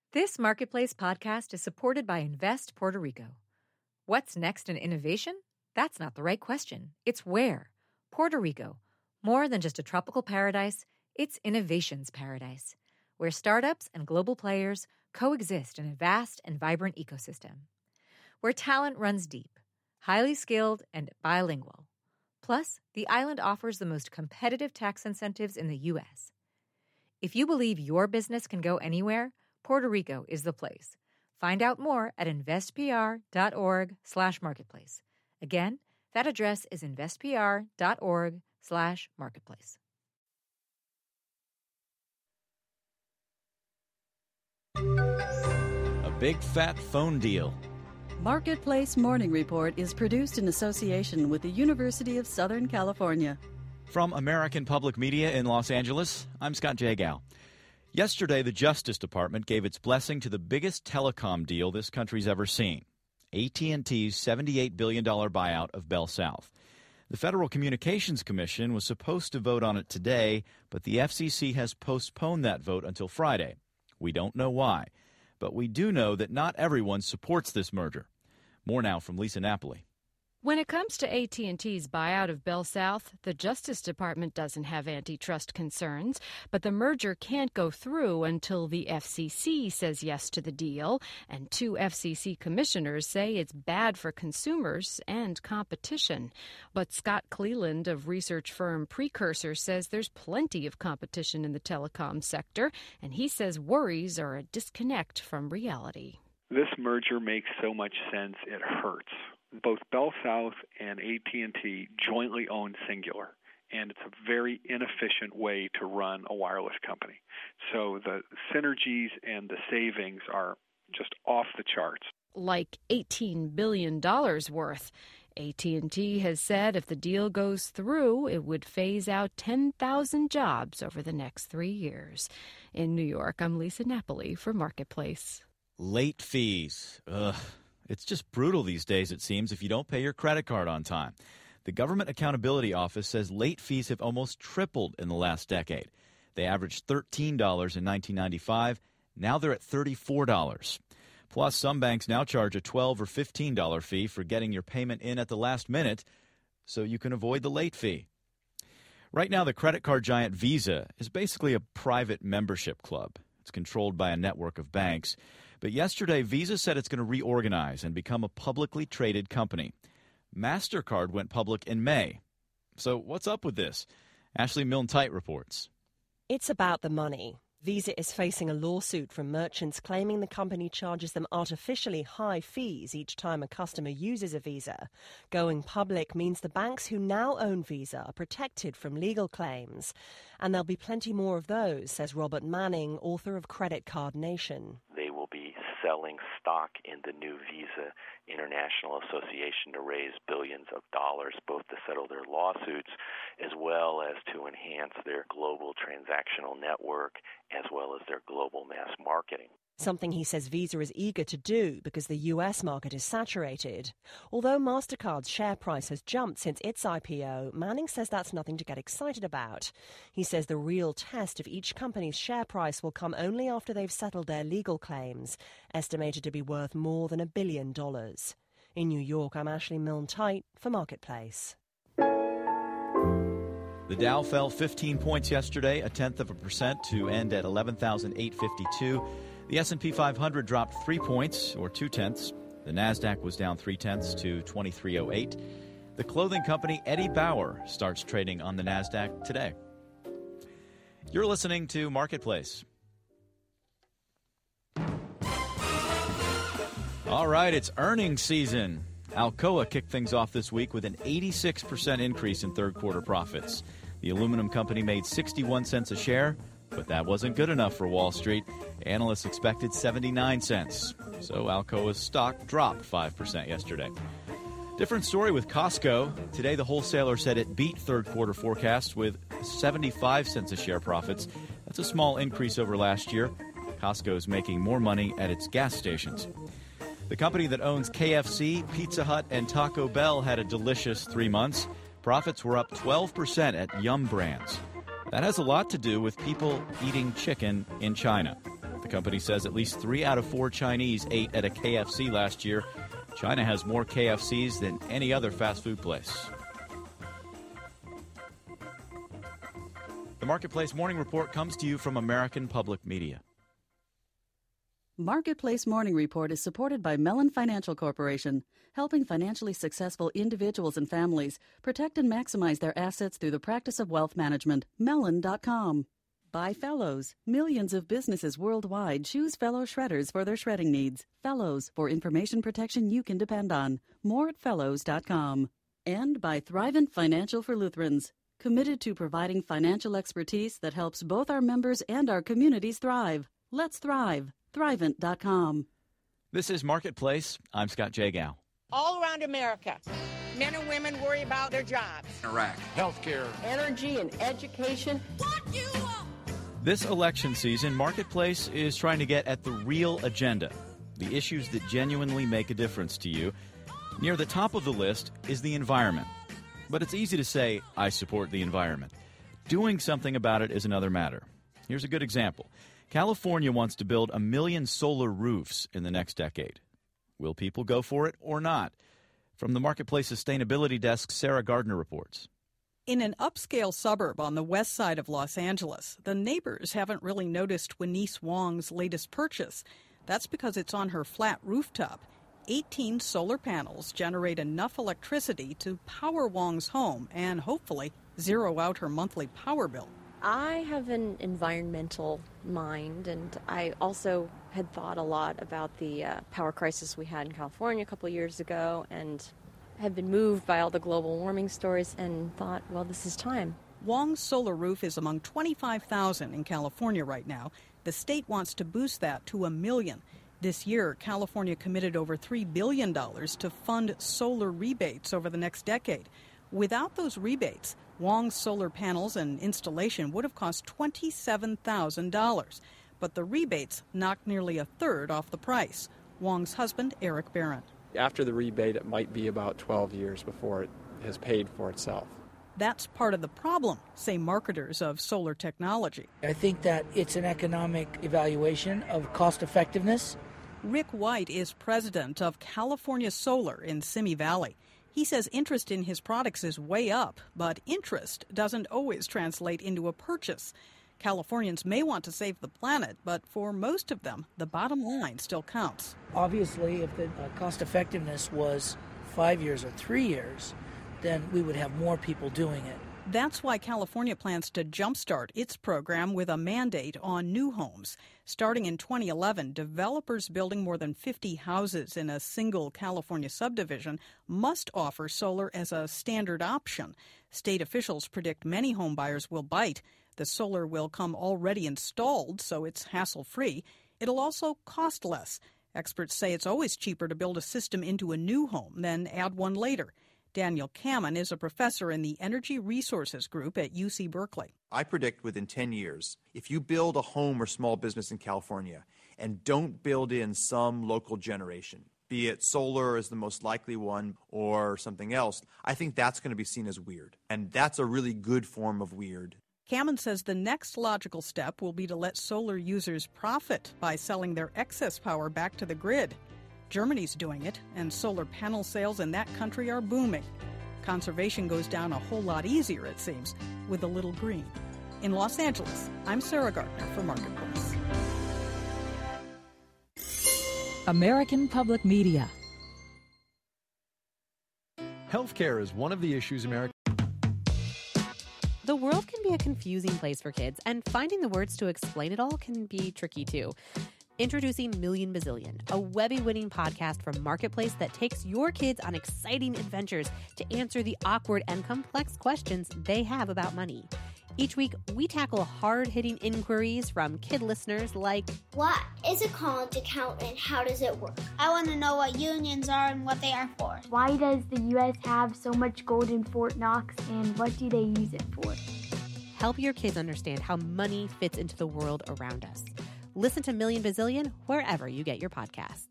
This Marketplace podcast is supported by Invest Puerto Rico. What's next in innovation? That's not the right question. It's where. Puerto Rico. More than just a tropical paradise, it's innovation's paradise, where startups and global players coexist in a vast and vibrant ecosystem. Where talent runs deep, highly skilled, and bilingual. Plus, the island offers the most competitive tax incentives in the U.S. If you believe your business can go anywhere, Puerto Rico is the place. Find out more at investpr.org/marketplace. Again, that address is investpr.org/marketplace. A big fat phone deal. Marketplace Morning Report is produced in association with the University of Southern California. From American Public Media in Los Angeles, I'm Scott Jagow. Yesterday, the Justice Department gave its blessing to the biggest telecom deal this country's ever seen, AT&T's $78 billion buyout of Bell South. The Federal Communications Commission was supposed to vote on it today, but the FCC has postponed that vote until Friday. We don't know why, but we do know that not everyone supports this merger. More now from Lisa Napoli. When it comes to AT&T's buyout of Bell South, the Justice Department doesn't have antitrust concerns, but the merger can't go through until the FCC says yes to the deal, and 2 FCC commissioners say it's bad for consumers and competition. But Scott Cleland of research firm Precursor says there's plenty of competition in the telecom sector, and he says worries are a disconnect from reality. This merger makes so much sense it hurts. Both Bell South and AT&T jointly own Cingular, and it's a very inefficient way to run a wireless company. So the synergies and the savings are just off the charts. Like $18 billion worth. AT&T has said if the deal goes through, it would phase out 10,000 jobs over the next 3 years. In New York, I'm Lisa Napoli for Marketplace. Late fees. Ugh. It's just brutal these days, it seems, if you don't pay your credit card on time. The Government Accountability Office says late fees have almost tripled in the last decade. They averaged $13 in 1995. Now they're at $34. Plus, some banks now charge a $12 or $15 fee for getting your payment in at the last minute, so you can avoid the late fee. Right now, the credit card giant Visa is basically a private membership club. It's controlled by a network of banks. But yesterday, Visa said it's going to reorganize and become a publicly traded company. MasterCard went public in May. So what's up with this? Ashley Milne-Tite reports. It's about the money. Visa is facing a lawsuit from merchants claiming the company charges them artificially high fees each time a customer uses a Visa. Going public means the banks who now own Visa are protected from legal claims. And there'll be plenty more of those, says Robert Manning, author of Credit Card Nation. They will be selling stock in the new Visa International Association to raise billions of dollars, both to settle their lawsuits as well as to enhance their global transactional network as well as their global mass marketing. Something he says Visa is eager to do because the U.S. market is saturated. Although MasterCard's share price has jumped since its IPO, Manning says that's nothing to get excited about. He says the real test of each company's share price will come only after they've settled their legal claims, estimated to be worth more than $1 billion. In New York, I'm Ashley Milne-Tite for Marketplace. The Dow fell 15 points yesterday, 0.1% to end at 11,852. The S&P 500 dropped 3 points, or 0.2. The Nasdaq was down 0.3 to 2308. The clothing company Eddie Bauer starts trading on the Nasdaq today. You're listening to Marketplace. All right, it's earnings season. Alcoa kicked things off this week with an 86% increase in third-quarter profits. The aluminum company made 61 cents a share, but that wasn't good enough for Wall Street. Analysts expected 79 cents. So Alcoa's stock dropped 5% yesterday. Different story with Costco. Today, the wholesaler said it beat third-quarter forecasts with 75 cents a share profits. That's a small increase over last year. Costco is making more money at its gas stations. The company that owns KFC, Pizza Hut, and Taco Bell had a delicious 3 months. Profits were up 12% at Yum Brands. That has a lot to do with people eating chicken in China. The company says at least 3 out of 4 Chinese ate at a KFC last year. China has more KFCs than any other fast food place. The Marketplace Morning Report comes to you from American Public Media. Marketplace Morning Report is supported by Mellon Financial Corporation, helping financially successful individuals and families protect and maximize their assets through the practice of wealth management. Mellon.com. By Fellows. Millions of businesses worldwide choose Fellow Shredders for their shredding needs. Fellows, for information protection you can depend on. More at Fellows.com. And by Thrivent Financial for Lutherans, committed to providing financial expertise that helps both our members and our communities thrive. Let's thrive. Thrivent.com. This is Marketplace. I'm Scott Jagow. All around America, men and women worry about their jobs. Iraq, healthcare, energy and education. What you want? This election season, Marketplace is trying to get at the real agenda, the issues that genuinely make a difference to you. Near the top of the list is the environment. But it's easy to say, I support the environment. Doing something about it is another matter. Here's a good example. California wants to build 1 million solar roofs in the next decade. Will people go for it or not? From the Marketplace Sustainability Desk, Sarah Gardner reports. In an upscale suburb on the west side of Los Angeles, the neighbors haven't really noticed Wenise Wong's latest purchase. That's because it's on her flat rooftop. 18 solar panels generate enough electricity to power Wong's home and hopefully zero out her monthly power bill. I have an environmental mind, and I also had thought a lot about the power crisis we had in California a couple of years ago, and have been moved by all the global warming stories and thought, well, this is time. Wong's solar roof is among 25,000 in California right now. The state wants to boost that to 1 million. This year, California committed over $3 billion to fund solar rebates over the next decade. Without those rebates, Wong's solar panels and installation would have cost $27,000. But the rebates knocked nearly a third off the price. Wong's husband, Eric Barron. After the rebate, it might be about 12 years before it has paid for itself. That's part of the problem, say marketers of solar technology. I think that it's an economic evaluation of cost effectiveness. Rick White is president of California Solar in Simi Valley. He says interest in his products is way up, but interest doesn't always translate into a purchase. Californians may want to save the planet, but for most of them, the bottom line still counts. Obviously, if the cost effectiveness was 5 years or 3 years, then we would have more people doing it. That's why California plans to jumpstart its program with a mandate on new homes. Starting in 2011, developers building more than 50 houses in a single California subdivision must offer solar as a standard option. State officials predict many home buyers will bite. The solar will come already installed, so it's hassle-free. It'll also cost less. Experts say it's always cheaper to build a system into a new home than add one later. Daniel Kamen is a professor in the Energy Resources Group at UC Berkeley. I predict within 10 years, if you build a home or small business in California and don't build in some local generation, be it solar is the most likely one or something else, I think that's going to be seen as weird. And that's a really good form of weird. Kamen says the next logical step will be to let solar users profit by selling their excess power back to the grid. Germany's doing it, and solar panel sales in that country are booming. Conservation goes down a whole lot easier, it seems, with a little green. In Los Angeles, I'm Sarah Gardner for Marketplace. American Public Media. Healthcare is one of the issues America. The world can be a confusing place for kids, and finding the words to explain it all can be tricky too. Introducing Million Bazillion, a Webby-winning podcast from Marketplace that takes your kids on exciting adventures to answer the awkward and complex questions they have about money. Each week, we tackle hard-hitting inquiries from kid listeners like, what is a college account and how does it work? I want to know what unions are and what they are for. Why does the U.S. have so much gold in Fort Knox and what do they use it for? Help your kids understand how money fits into the world around us. Listen to Million Bazillion wherever you get your podcasts.